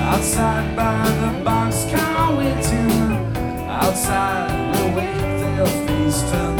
Outside by the boxcar waiting. Outside we'll wait, they'll face to